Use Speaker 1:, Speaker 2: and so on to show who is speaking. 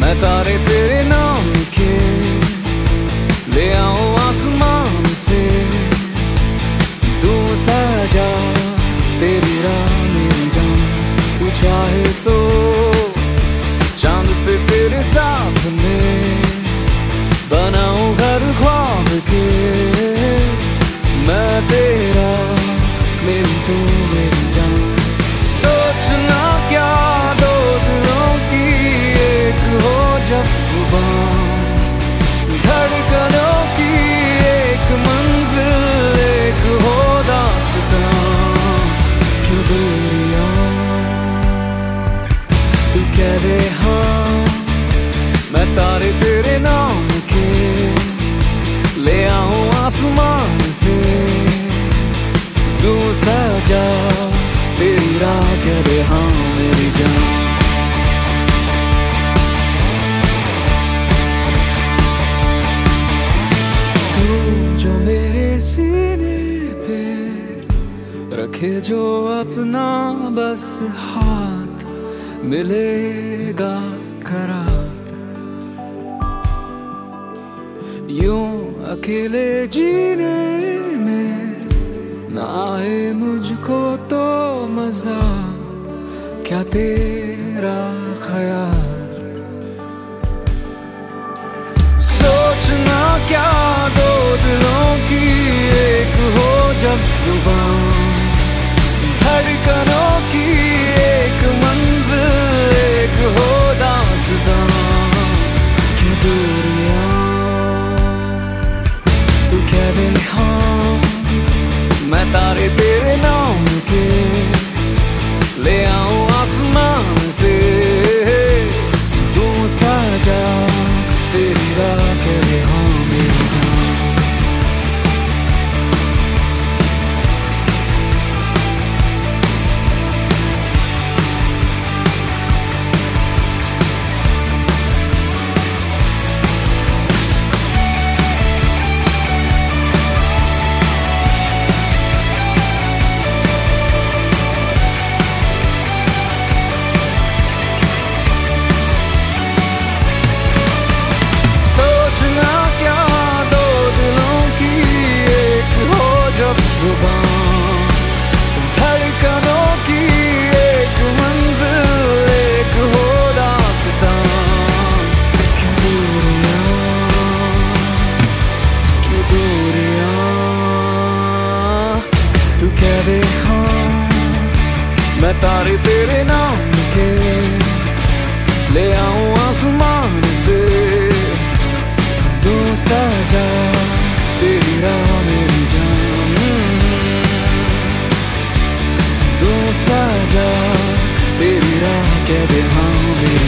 Speaker 1: मैं तारे तेरे नाम के ले आऊं आसमान से, तू सजा तेरी राह मेरी जान। तू चाहे तो चांद पे तेरे साथ में बनाऊं घर ख्वाब के, मैं तेरा मेरी तू मेरी जान। सोचना क्या दो दिलों की एक हो जब सुबह, धड़कनों की एक मंजिल एक हो दास्तां। क्यों दूरियां तू कह दे हाँ, मैं तारे तेरे नाम के ले आऊं आसमान से, तू सजा तेरी राह कह दे हाँ मेरी जान। तू जो मेरे सीने पे रखे जो अपना बस हाथ, मिलेगा करार। यूं अकेले जीने में ना आए मुझको तो मजा, क्या तेरा ख्याल। सोचना क्या दो दिलों की एक हो जब सुबह, धड़कनों की एक मंजिल एक हो दास्तां। क्यों दूरियां तू कह दे हाँ, मैं तारे तेरे नाम के ले आऊं आसमान से, तू सजा तेरी राह कह दे हाँ मेरी जान। धड़कनों की एक मंजिल एक हो दास्तां। क्यों दूरियां तू कह दे हाँ, मैं तारे तेरे नाम के ले आऊं आसमान से, तू सजा तेरी राह मेरी जान। तू सजा तेरी राह कह दे हाँ मेरी